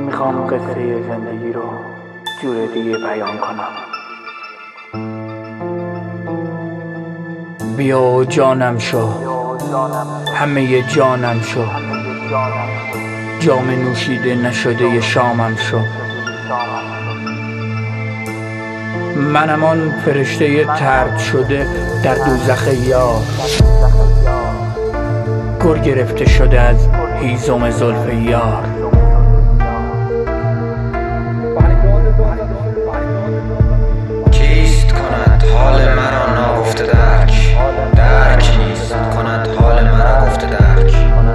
میخوام قصه زندگی رو جور دیگه بیان کنم. بیا و جانم شو، همه جانم شو، جام نوشیده نشده شامم شو. منم آن فرشته طرد شده در دوزخ یار، گر گرفته شده از هیزم زلف یار. کیست کند حال مرا ناگفته درک، درک نیست کند حال مرا گفته درک.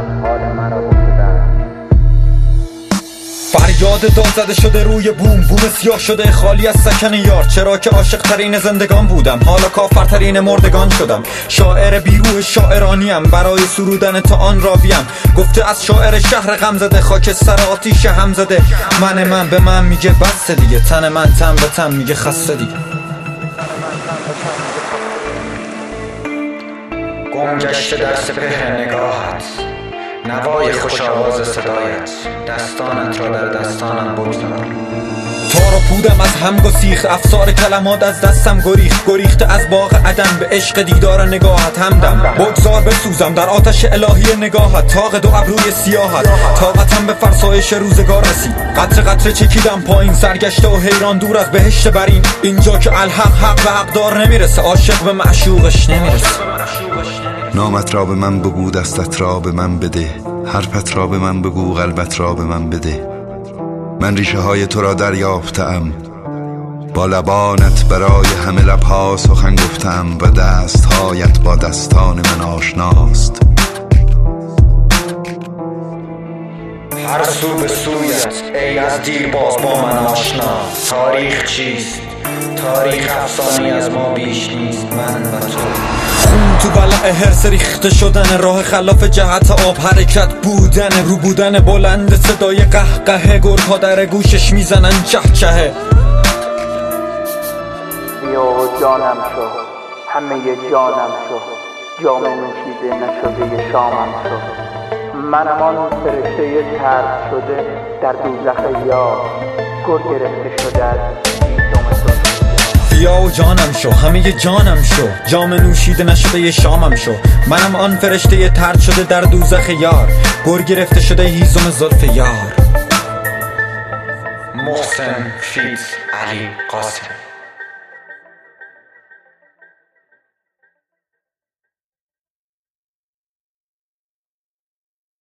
فریاد داد زده شده روی بوم سیاه شده خالی از سکن یار. چرا که عاشق ترین زندگان بودم، حالا کافرترین مردگان شدم. شاعر بیروح شاعرانیم، برای سرودن تا آن راویم. گفته از شاعر شهر غم زده، خاک سر آتیش هم زده. من به من میگه بس دیگه، تن من تن به تن میگه خسته دیگه. گم گشته در سپهر نگاهت، نوای خوش آواز صدایت، دستانت را در دستانم بگذارم. تار و پودم از هم گسیخت، افسار کلمات از دستم گریخته از باغ عدم به عشق دیدار نگاهت همدم. بگذار بسوزم در آتش الهی نگاهت، تاق دو ابروی سیاهت. طاقتم به فرسایش روزگار رسید، قطره قطره چکیدم پایین، سرگشته و حیران دور از بهشت برین. اینجا که الحق حق به حقدار نمیرسه، عاشق به معشوقش نمیرسه. نامت را به من بگو، دستت را به من بده، حرفت را به من بگو، قلبت را به من بده. من ریشه های تو را دریافتم، با لبانت برای همه لبها سخن گفتم و دستهایت با دستان من آشناست. هر سو به سویت ای از دیر باز با من آشنا. تاریخ چیست؟ تاریخ افسانه‌ای از ما بیش نیست، من و تو. خون تو ولع هرس ریخته شدن، راه خلاف جهت آب، حرکت بودن، رو بودن بلند صدای قهقه، گرگ‌ها در گوشش میزنن چهچهه. بیا و جانم شو، همه جانم شو، جام نوشیده نشده شامم شو. منم آن فرشته طرد شده در دوزخ یار، گر گرفته شده از هیزم زلف. بیا و جانم شو، همه جانم شو، جام نوشیده نشده شامم شو. منم آن فرشته طرد شده در دوزخ یار، گر گرفته شده هیزم زلف یار. محسن فیض علی قاسم.